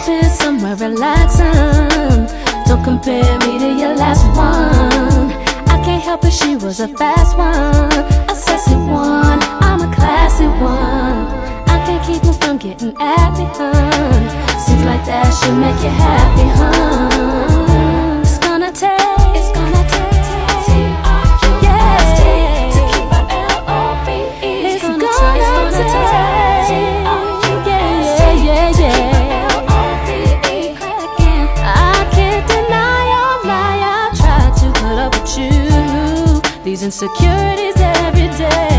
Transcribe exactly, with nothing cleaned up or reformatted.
been somewhere relaxing. Don't compare me to your last one. I can't help it, she was a fast one, a sassy one, I'm a classy one. I can't keep her from getting at me, hun. Seems like that should make you happy, hun. It's gonna take, it's gonna take T R U S T to keep her L O V E. It's gonna take, it's gonna take T R U S T to keep her L O V E. I can't deny or lie, I tried to put up with you, these insecurities every day.